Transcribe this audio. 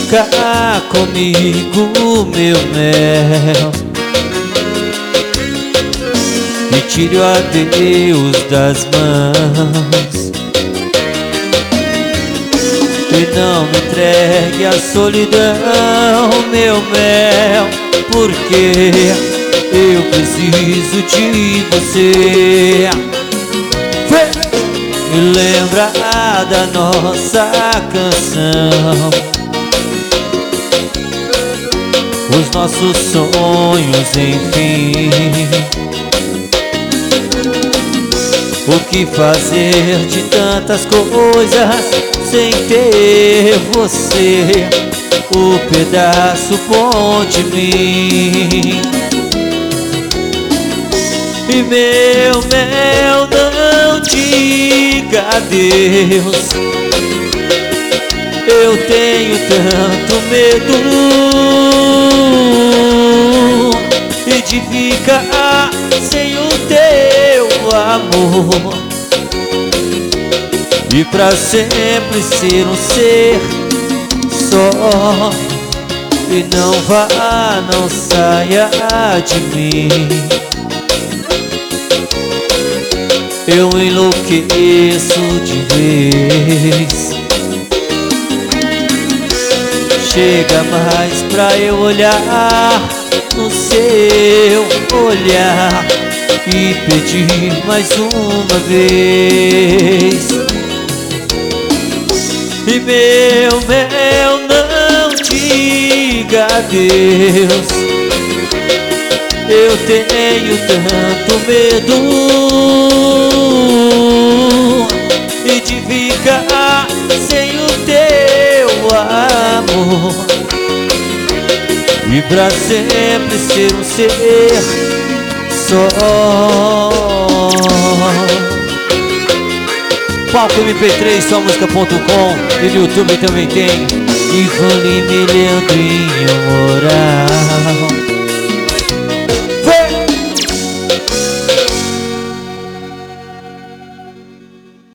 ficar comigo, meu mel, me tire o adeus das mãos e não me entregue à solidão, meu mel, porque eu preciso de você. Me lembra da nossa canção, os nossos sonhos, enfim. O que fazer de tantas coisas sem ter você, o pedaço bom de mim. E meu mel, não diga adeus, eu tenho tanto medo de ficar sem o teu amor e pra sempre ser um ser só. E não vá, não saia de mim, eu enlouqueço de vez. Chega mais pra eu olhar no seu olhar e pedir mais uma vez. E meu mel, não diga adeus, eu tenho tanto medo de ficar sem o teu amor e pra sempre ser um ser só. Palco MP3, somusica.com, e no YouTube também tem Ivone Leandrinho Moral.